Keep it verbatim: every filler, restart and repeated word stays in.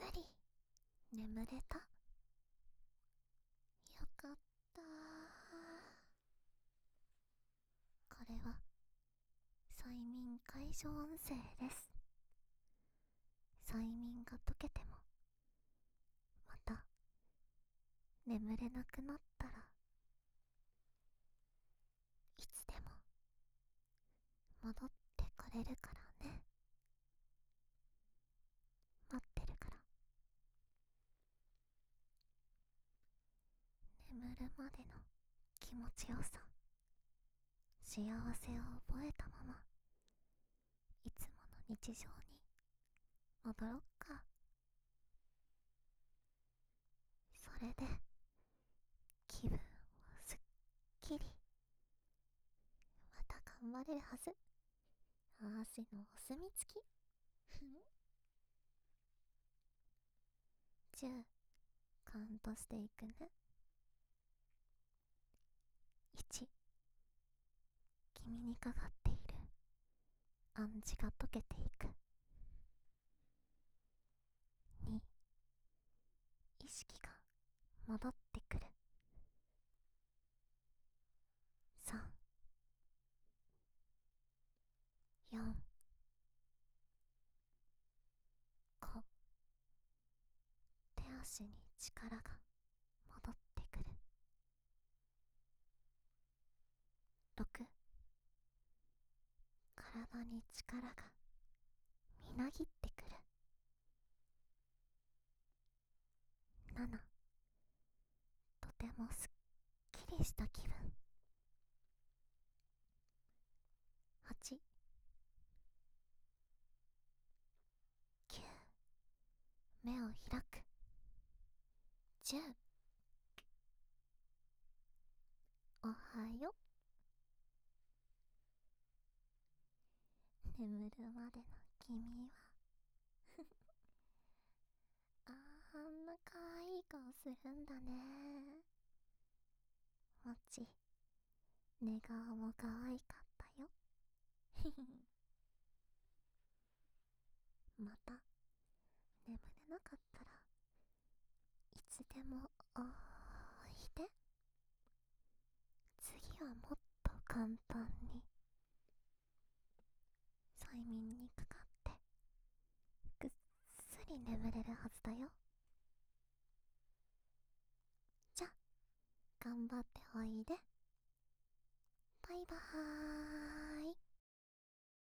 すり眠れた。よかったー。これは催眠解消音声です。催眠が解けてもまた眠れなくなったらいつでも戻ってこれるからね。待ってるから。眠るまでの気持ちよさ、幸せを覚えたままいつもの日常に戻ろっか。それで気分をすっきり、また頑張れるはず。足のお墨付きじゅうカウントしていくね。いち、君にかかっている暗示が解けていく。に、意識が戻ってくる。さん、よん、ご、手足に力が戻ってくる。ろく、体に力がみなぎってくる。なな、とてもすっきりした気分。はち、きゅう、目を開く。じゅう、おはよう。眠るまでの君はあんな可愛い顔するんだね。もち、寝顔も可愛かったよまた眠れなかったらいつでもおいで。次はもっと簡単に催眠にかかってぐっすり眠れるはずだよ。じゃ、頑張っておいで。バイバーイ。